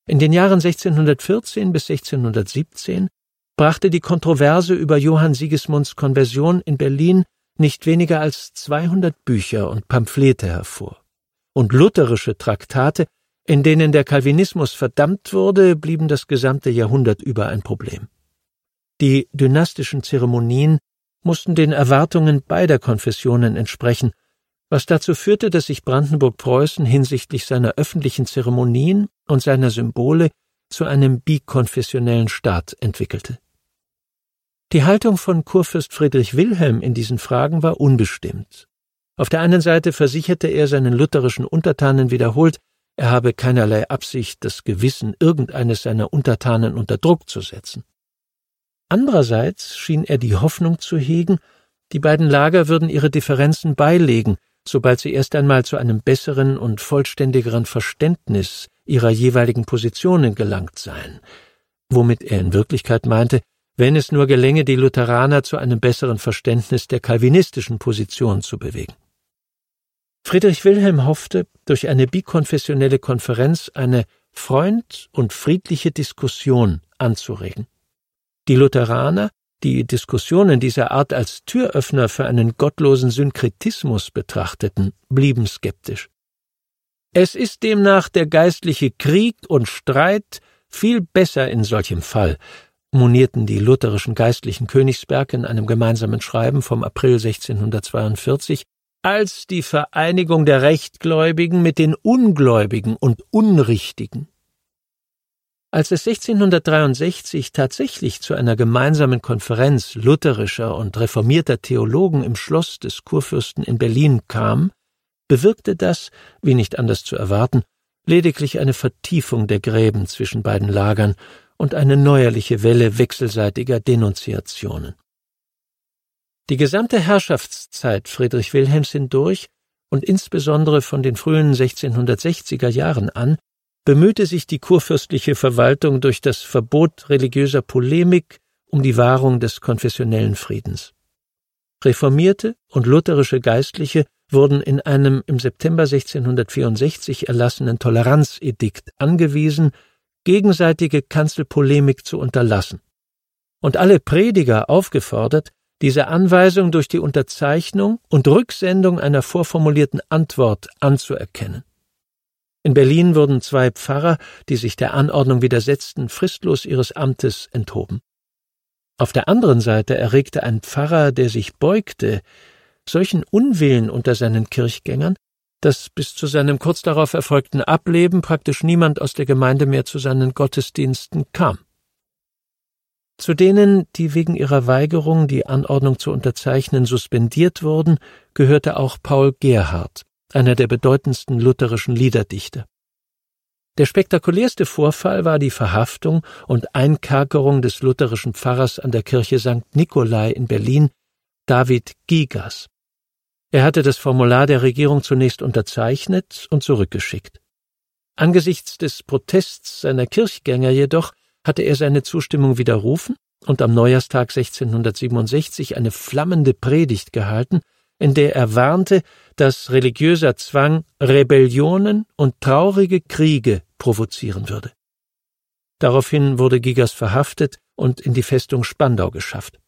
In den Jahren 1614 bis 1617 brachte die Kontroverse über Johann Sigismunds Konversion in Berlin nicht weniger als 200 Bücher und Pamphlete hervor. Und lutherische Traktate, in denen der Calvinismus verdammt wurde, blieben das gesamte Jahrhundert über ein Problem. Die dynastischen Zeremonien mussten den Erwartungen beider Konfessionen entsprechen, was dazu führte, dass sich Brandenburg-Preußen hinsichtlich seiner öffentlichen Zeremonien und seiner Symbole zu einem bikonfessionellen Staat entwickelte. Die Haltung von Kurfürst Friedrich Wilhelm in diesen Fragen war unbestimmt. Auf der einen Seite versicherte er seinen lutherischen Untertanen wiederholt, er habe keinerlei Absicht, das Gewissen irgendeines seiner Untertanen unter Druck zu setzen. Andererseits schien er die Hoffnung zu hegen, die beiden Lager würden ihre Differenzen beilegen, sobald sie erst einmal zu einem besseren und vollständigeren Verständnis ihrer jeweiligen Positionen gelangt seien, womit er in Wirklichkeit meinte, wenn es nur gelänge, die Lutheraner zu einem besseren Verständnis der calvinistischen Position zu bewegen. Friedrich Wilhelm hoffte, durch eine bikonfessionelle Konferenz eine freund- und friedliche Diskussion anzuregen. Die Lutheraner, die Diskussionen dieser Art als Türöffner für einen gottlosen Synkretismus betrachteten, blieben skeptisch. Es ist demnach der geistliche Krieg und Streit viel besser in solchem Fall, monierten die lutherischen Geistlichen Königsberg in einem gemeinsamen Schreiben vom April 1642, als die Vereinigung der Rechtgläubigen mit den Ungläubigen und Unrichtigen. Als es 1663 tatsächlich zu einer gemeinsamen Konferenz lutherischer und reformierter Theologen im Schloss des Kurfürsten in Berlin kam, bewirkte das, wie nicht anders zu erwarten, lediglich eine Vertiefung der Gräben zwischen beiden Lagern und eine neuerliche Welle wechselseitiger Denunziationen. Die gesamte Herrschaftszeit Friedrich Wilhelms hindurch und insbesondere von den frühen 1660er Jahren an bemühte sich die kurfürstliche Verwaltung durch das Verbot religiöser Polemik um die Wahrung des konfessionellen Friedens. Reformierte und lutherische Geistliche wurden in einem im September 1664 erlassenen Toleranzedikt angewiesen, gegenseitige Kanzelpolemik zu unterlassen, und alle Prediger aufgefordert, diese Anweisung durch die Unterzeichnung und Rücksendung einer vorformulierten Antwort anzuerkennen. In Berlin wurden 2 Pfarrer, die sich der Anordnung widersetzten, fristlos ihres Amtes enthoben. Auf der anderen Seite erregte ein Pfarrer, der sich beugte, solchen Unwillen unter seinen Kirchgängern, dass bis zu seinem kurz darauf erfolgten Ableben praktisch niemand aus der Gemeinde mehr zu seinen Gottesdiensten kam. Zu denen, die wegen ihrer Weigerung, die Anordnung zu unterzeichnen, suspendiert wurden, gehörte auch Paul Gerhardt, einer der bedeutendsten lutherischen Liederdichter. Der spektakulärste Vorfall war die Verhaftung und Einkerkerung des lutherischen Pfarrers an der Kirche St. Nikolai in Berlin, David Gigas. Er hatte das Formular der Regierung zunächst unterzeichnet und zurückgeschickt. Angesichts des Protests seiner Kirchgänger jedoch hatte er seine Zustimmung widerrufen und am Neujahrstag 1667 eine flammende Predigt gehalten, in der er warnte, dass religiöser Zwang Rebellionen und traurige Kriege provozieren würde. Daraufhin wurde Gigas verhaftet und in die Festung Spandau geschafft.